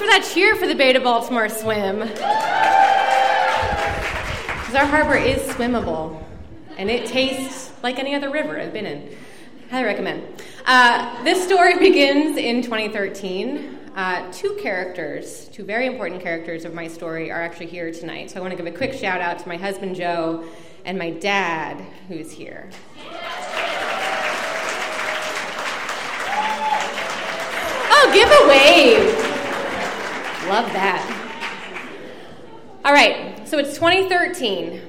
that cheer for the Bay to Baltimore swim. Because our harbor is swimmable, and it tastes like any other river I've been in. Highly recommend. This story begins in 2013. Two very important characters of my story are actually here tonight. So I want to give a quick shout out to my husband, Joe, and my dad, who's here. Oh, give a wave. Love that. All right, so it's 2013.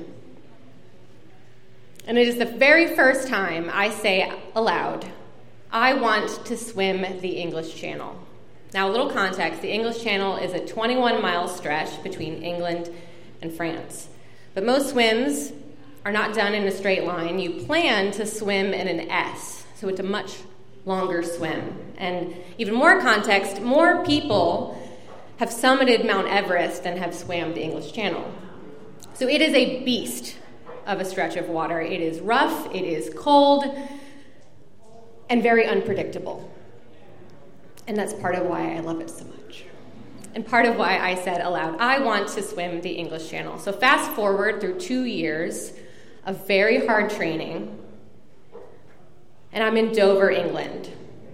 And it is the very first time I say aloud, I want to swim the English Channel. Now, a little context, the English Channel is a 21-mile stretch between England and France. But most swims are not done in a straight line. You plan to swim in an S, so it's a much longer swim. And even more context, more people have summited Mount Everest than have swam the English Channel. So it is a beast of a stretch of water. It is rough, it is cold, and very unpredictable. And that's part of why I love it so much. And part of why I said aloud, I want to swim the English Channel. So fast forward through 2 years of very hard training, and I'm in Dover, England.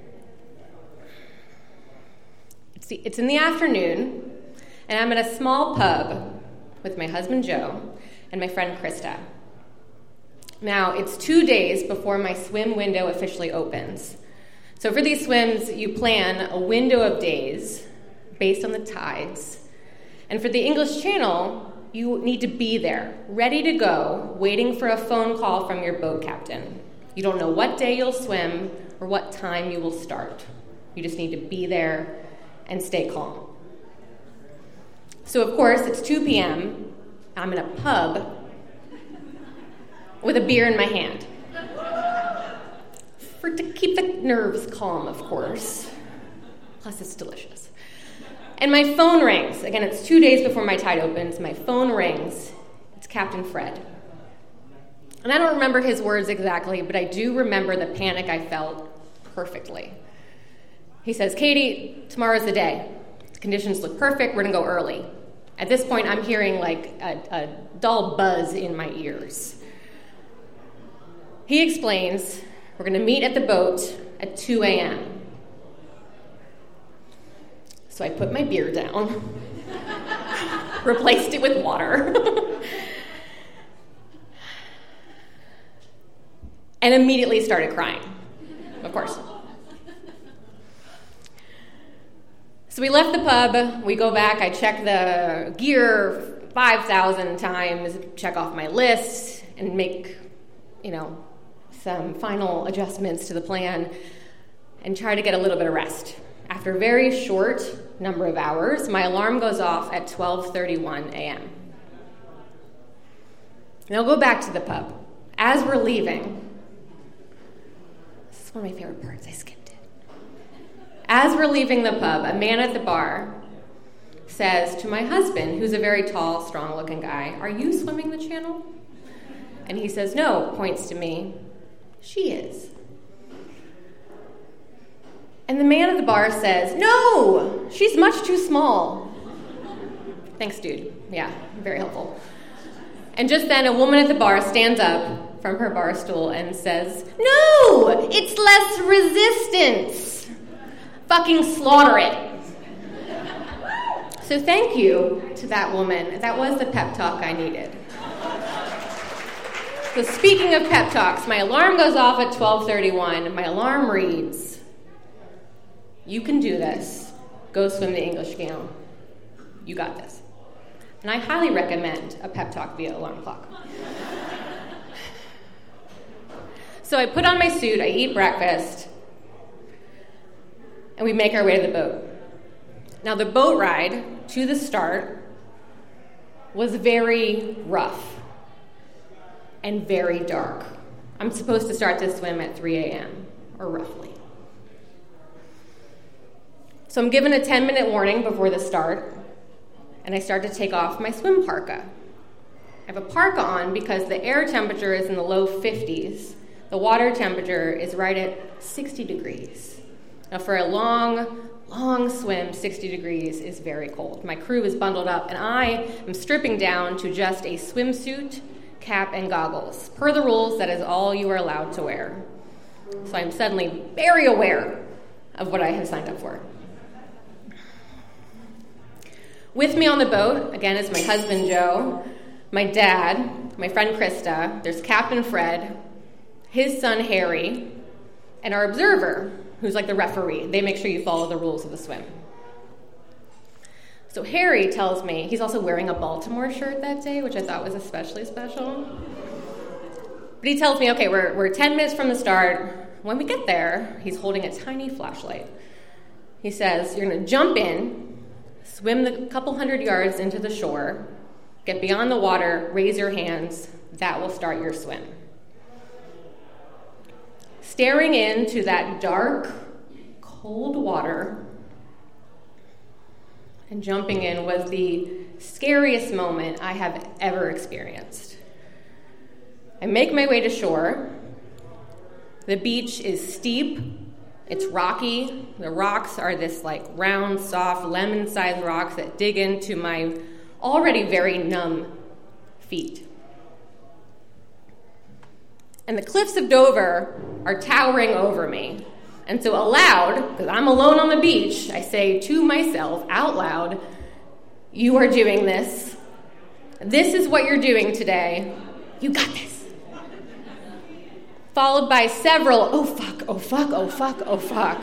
It's in the afternoon, and I'm at a small pub with my husband, Joe, and my friend, Krista. Now, it's 2 days before my swim window officially opens. So for these swims, you plan a window of days based on the tides. And for the English Channel, you need to be there, ready to go, waiting for a phone call from your boat captain. You don't know what day you'll swim or what time you will start. You just need to be there and stay calm. So, of course, it's 2 p.m. I'm in a pub with a beer in my hand. To keep the nerves calm, of course. Plus, it's delicious. And my phone rings. Again, it's 2 days before my tide opens. My phone rings. It's Captain Fred. And I don't remember his words exactly, but I do remember the panic I felt perfectly. He says, Katie, tomorrow's the day. The conditions look perfect. We're going to go early. At this point, I'm hearing like a dull buzz in my ears. He explains, we're going to meet at the boat at 2 a.m. So I put my beer down, replaced it with water, and immediately started crying, of course. So we left the pub, we go back, I check the gear 5,000 times, check off my list, and make, some final adjustments to the plan, and try to get a little bit of rest. After a very short number of hours, my alarm goes off at 12:31 a.m. And I'll go back to the pub. As we're leaving, this is one of my favorite parts, I skipped it. As we're leaving the pub, a man at the bar says to my husband, who's a very tall, strong-looking guy, "Are you swimming the channel?" And he says, "No," points to me. "She is." And the man at the bar says, "No, she's much too small." Thanks, dude. Yeah, very helpful. And just then, a woman at the bar stands up from her bar stool and says, "No, it's less resistance. Fucking slaughter it." So thank you to that woman. That was the pep talk I needed. So speaking of pep talks, my alarm goes off at 12:31. My alarm reads, "You can do this. Go swim the English Channel. You got this." And I highly recommend a pep talk via alarm clock. So I put on my suit, I eat breakfast, and we make our way to the boat. Now, the boat ride to the start was very rough and very dark. I'm supposed to start to swim at 3 a.m., or roughly. So I'm given a 10-minute warning before the start, and I start to take off my swim parka. I have a parka on because the air temperature is in the low 50s. The water temperature is right at 60 degrees. Now, for a long swim, 60 degrees is very cold. My crew is bundled up, and I am stripping down to just a swimsuit, cap, and goggles. Per the rules, that is all you are allowed to wear. So I'm suddenly very aware of what I have signed up for. With me on the boat, again, is my husband, Joe, my dad, my friend, Krista. There's Captain Fred, his son, Harry, and our observer, who's like the referee. They make sure you follow the rules of the swim. So Harry tells me, he's also wearing a Baltimore shirt that day, which I thought was especially special. But he tells me, okay, we're 10 minutes from the start. When we get there, he's holding a tiny flashlight. He says, you're going to jump in, swim the couple hundred yards into the shore, get beyond the water, raise your hands. That will start your swim. Staring into that dark, cold water and jumping in was the scariest moment I have ever experienced. I make my way to shore. The beach is steep. It's rocky. The rocks are this like round, soft, lemon-sized rocks that dig into my already very numb feet. And the cliffs of Dover are towering over me. And so aloud, because I'm alone on the beach, I say to myself out loud, you are doing this. This is what you're doing today. You got this. Followed by several, oh fuck, oh fuck, oh fuck, oh fuck.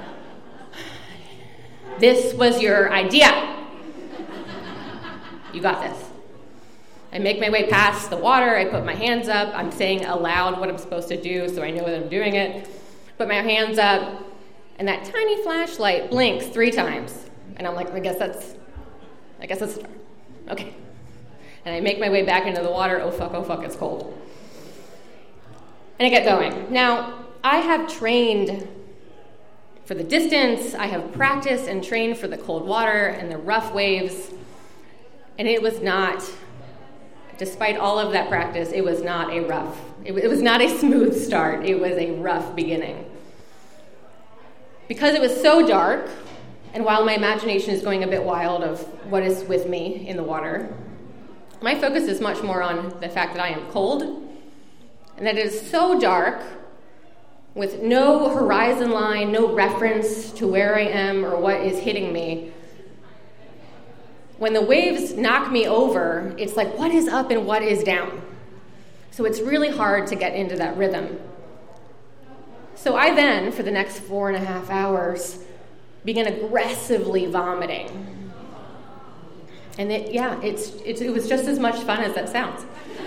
This was your idea. You got this. I make my way past the water, I put my hands up, I'm saying aloud what I'm supposed to do so I know that I'm doing it. Put my hands up, and that tiny flashlight blinks 3 times. And I'm like, I guess that's a start. Okay. And I make my way back into the water, oh fuck, it's cold. And I get going. Now, I have trained for the distance, I have practiced and trained for the cold water and the rough waves, and it was not, despite all of that practice, it was not a smooth start. It was a rough beginning. Because it was so dark, and while my imagination is going a bit wild of what is with me in the water, my focus is much more on the fact that I am cold, and that it is so dark, with no horizon line, no reference to where I am or what is hitting me. When the waves knock me over, it's like, what is up and what is down? So it's really hard to get into that rhythm. So I then, for the next 4.5 hours, began aggressively vomiting. And it was just as much fun as that sounds.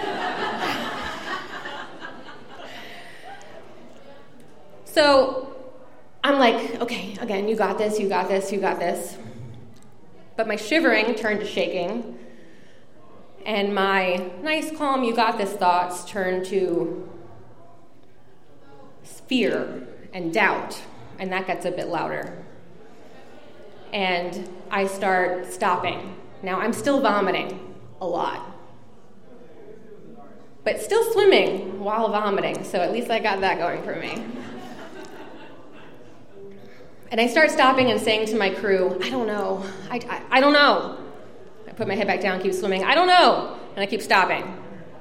So I'm like, okay, again, you got this, you got this, you got this. But my shivering turned to shaking, and my nice, calm, you got this thoughts turned to fear and doubt, and that gets a bit louder. And I start stopping. Now, I'm still vomiting a lot, but still swimming while vomiting, so at least I got that going for me. And I start stopping and saying to my crew, I don't know. I don't know. I put my head back down, keep swimming. I don't know. And I keep stopping.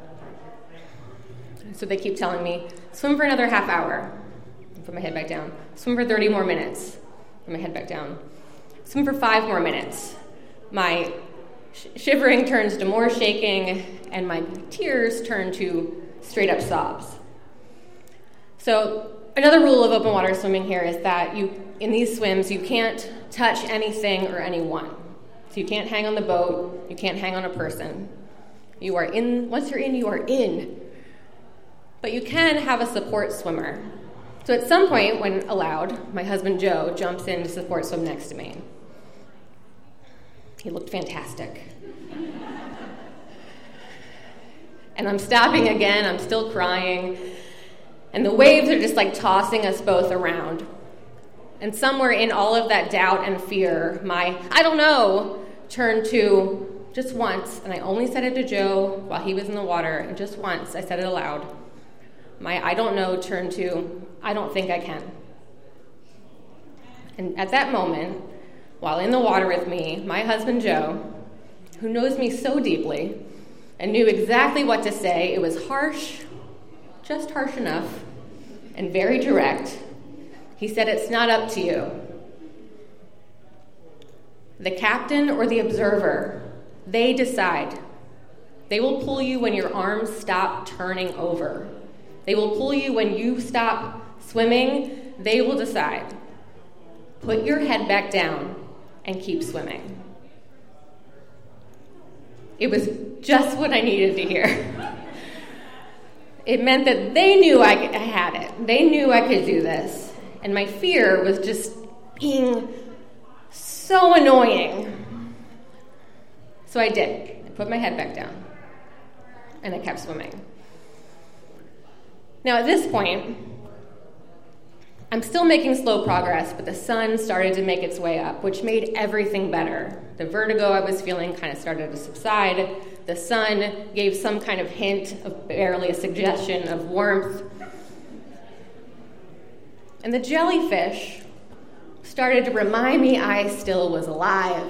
So they keep telling me, swim for another half hour. I put my head back down. Swim for 30 more minutes. Put my head back down. Swim for 5 more minutes. My shivering turns to more shaking, and my tears turn to straight up sobs. So another rule of open water swimming here is that in these swims, you can't touch anything or anyone. So you can't hang on the boat, you can't hang on a person. You are in, once you're in, you are in. But you can have a support swimmer. So at some point, when allowed, my husband Joe jumps in to support swim next to me. He looked fantastic. And I'm stopping again, I'm still crying. And the waves are just like tossing us both around. And somewhere in all of that doubt and fear, my I don't know turned to just once, and I only said it to Joe while he was in the water, and just once I said it aloud. My I don't know turned to I don't think I can. And at that moment, while in the water with me, my husband Joe, who knows me so deeply and knew exactly what to say, it was harsh, just harsh enough, and very direct. He said, "It's not up to you. The captain or the observer, they decide. They will pull you when your arms stop turning over. They will pull you when you stop swimming. They will decide. Put your head back down and keep swimming." It was just what I needed to hear. It meant that they knew I had it. They knew I could do this. And my fear was just being so annoying. So I did. I put my head back down. And I kept swimming. Now at this point, I'm still making slow progress, but the sun started to make its way up, which made everything better. The vertigo I was feeling kind of started to subside. The sun gave some kind of hint, of barely a suggestion of warmth. And the jellyfish started to remind me I still was alive.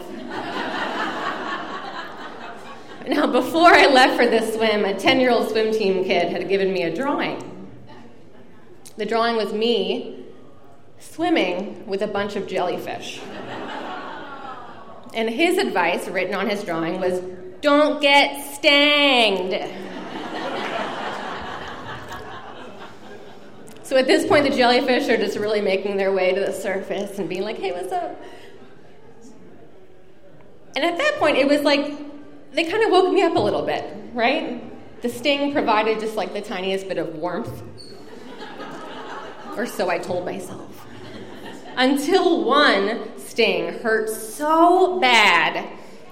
Now, before I left for this swim, a 10-year-old swim team kid had given me a drawing. The drawing was me swimming with a bunch of jellyfish. And his advice, written on his drawing, was, "Don't get stanged." So at this point, the jellyfish are just really making their way to the surface and being like, "Hey, what's up?" And at that point, it was like, they kind of woke me up a little bit, right? The sting provided just like the tiniest bit of warmth. Or so I told myself. Until one sting hurt so bad.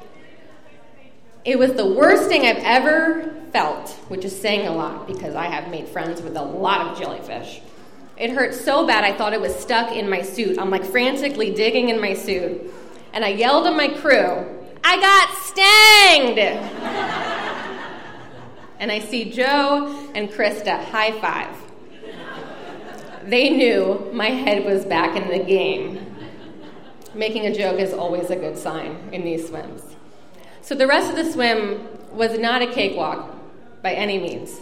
It was the worst sting I've ever felt, which is saying a lot because I have made friends with a lot of jellyfish. It hurt so bad I thought it was stuck in my suit. I'm like frantically digging in my suit. And I yelled at my crew, "I got stanged!" And I see Joe and Krista high five. They knew my head was back in the game. Making a joke is always a good sign in these swims. So the rest of the swim was not a cakewalk by any means.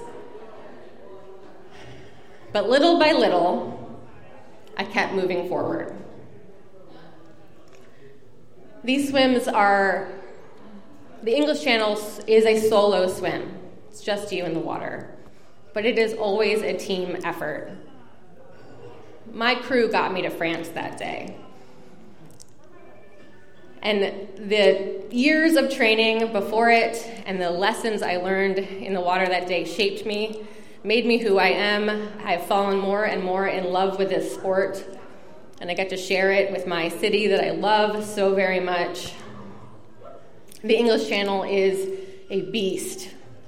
But little by little, I kept moving forward. These swims are, the English Channel is a solo swim. It's just you in the water. But it is always a team effort. My crew got me to France that day. And the years of training before it and the lessons I learned in the water that day shaped me, made me who I am. I've fallen more and more in love with this sport, and I get to share it with my city that I love so very much. The English Channel is a beast.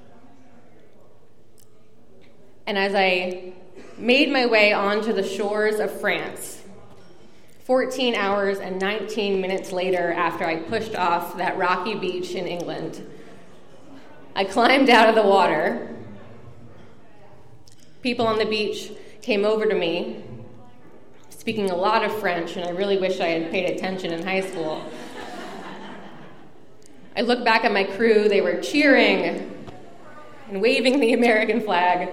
And as I made my way onto the shores of France, 14 hours and 19 minutes later, after I pushed off that rocky beach in England, I climbed out of the water. People on the beach came over to me, speaking a lot of French, and I really wish I had paid attention in high school. I looked back at my crew. They were cheering and waving the American flag.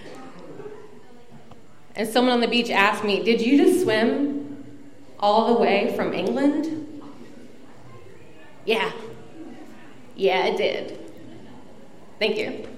And someone on the beach asked me, "Did you just swim all the way from England?" Yeah, I did. Thank you.